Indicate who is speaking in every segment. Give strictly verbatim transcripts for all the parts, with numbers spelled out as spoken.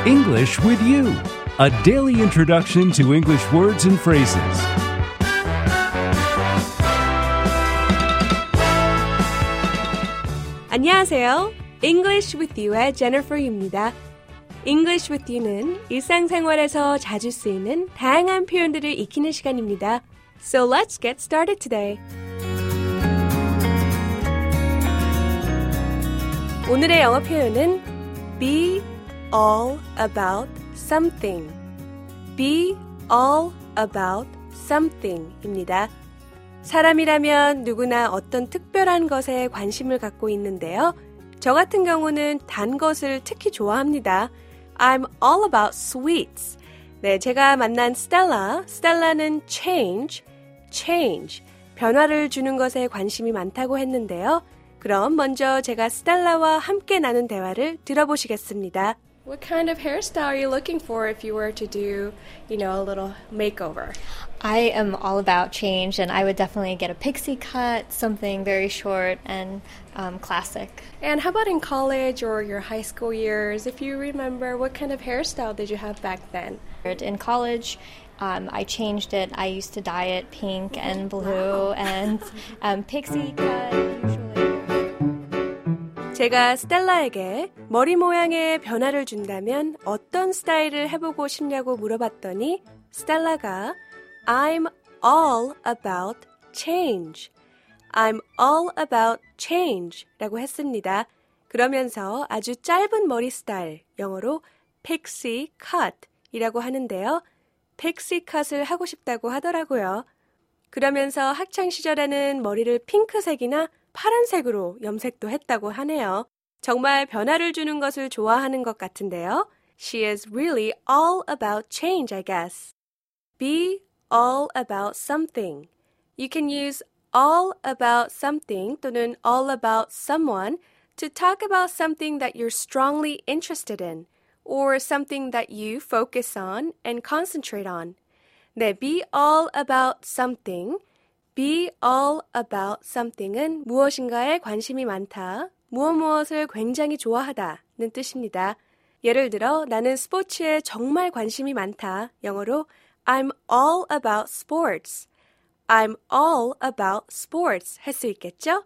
Speaker 1: English with You, a daily introduction to English words and phrases.
Speaker 2: 안녕하세요. English with You의 Jennifer입니다. English with You는 일상생활에서 자주 쓰이는 다양한 표현들을 익히는 시간입니다. So let's get started today. 오늘의 영어 표현은 be all about something. be all about something입니다. 사람이라면 누구나 어떤 특별한 것에 관심을 갖고 있는데요. 저 같은 경우는 단 것을 특히 좋아합니다. I'm all about sweets. 네, 제가 만난 스텔라, 스텔라는 change, change, 변화를 주는 것에 관심이 많다고 했는데요. 그럼 먼저 제가 스텔라와 함께 나눈 대화를 들어보시겠습니다. What kind of hairstyle are you looking for if you were to do, you know, a little makeover?
Speaker 3: I am all about change, and I would definitely get a pixie cut, something very short and um, classic.
Speaker 2: And how about in college or your high school years? If you remember, what kind of hairstyle did you have back then?
Speaker 3: In college, um, I changed it. I used to dye it pink and blue, wow. and um, pixie cut usually.
Speaker 2: 제가 스텔라에게 머리 모양에 변화를 준다면 어떤 스타일을 해보고 싶냐고 물어봤더니 스텔라가 I'm all about change. I'm all about change 라고 했습니다. 그러면서 아주 짧은 머리 스타일, 영어로 pixie cut 이라고 하는데요. pixie cut을 하고 싶다고 하더라고요. 그러면서 학창시절에는 머리를 핑크색이나 파란색으로 염색도 했다고 하네요. 정말 변화를 주는 것을 좋아하는 것 같은데요. She is really all about change, I guess. Be all about something. You can use all about something 또는 all about someone to talk about something that you're strongly interested in or something that you focus on and concentrate on. 네, be all about something. be all about something은 무엇인가에 관심이 많다, 무엇 무엇을 굉장히 좋아하다는 뜻입니다. 예를 들어 나는 스포츠에 정말 관심이 많다. 영어로 I'm all about sports. I'm all about sports 할 수 있겠죠?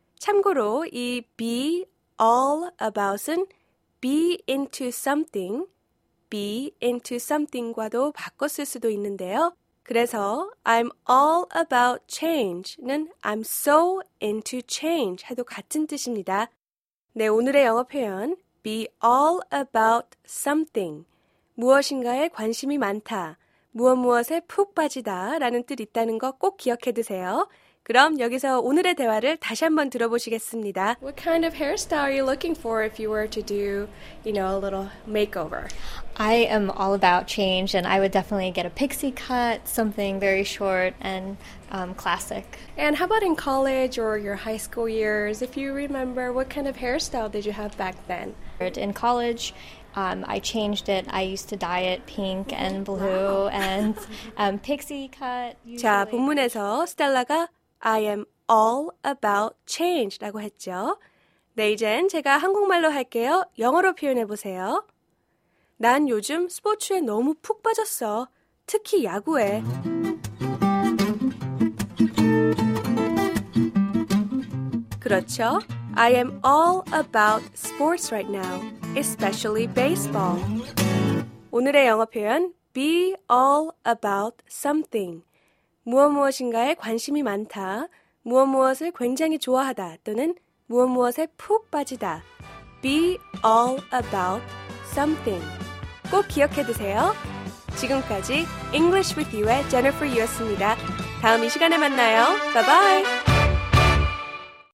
Speaker 2: 참고로 이 be all about은 be into something, be into something과도 바꿔 쓸 수도 있는데요. 그래서 I'm all about change는 I'm so into change 해도 같은 뜻입니다. 네, 오늘의 영어 표현 be all about something. 무엇인가에 관심이 많다, 무엇 무엇에 푹 빠지다 라는 뜻 있다는 거 꼭 기억해 두세요. 그럼 여기서 오늘의 대화를 다시 한번 들어보시겠습니다. What kind of hairstyle are you looking for if you were to do, you know, a little makeover?
Speaker 3: I am all about change, and I would definitely get a pixie cut, something very short and um, classic.
Speaker 2: And how about in college or your high school years? If you remember, what kind of hairstyle did you have back then?
Speaker 3: In college, um, I changed it. I used to dye it pink and blue and um, pixie cut. Usually.
Speaker 2: 자, 본문에서 스텔라가 I am all about change 라고 했죠. 네, 이젠 제가 한국말로 할게요. 영어로 표현해 보세요. 난 요즘 스포츠에 너무 푹 빠졌어. 특히 야구에. 그렇죠. I am all about sports right now, especially baseball. 오늘의 영어 표현 be all about something. 무엇 무엇인가에 관심이 많다, 무엇 무엇을 굉장히 좋아하다 또는 무엇 무엇에 푹 빠지다. Be all about something. 꼭 기억해 두세요. 지금까지 English with You의 Jennifer Yu였습니다. 다음 이 시간에 만나요. Bye bye.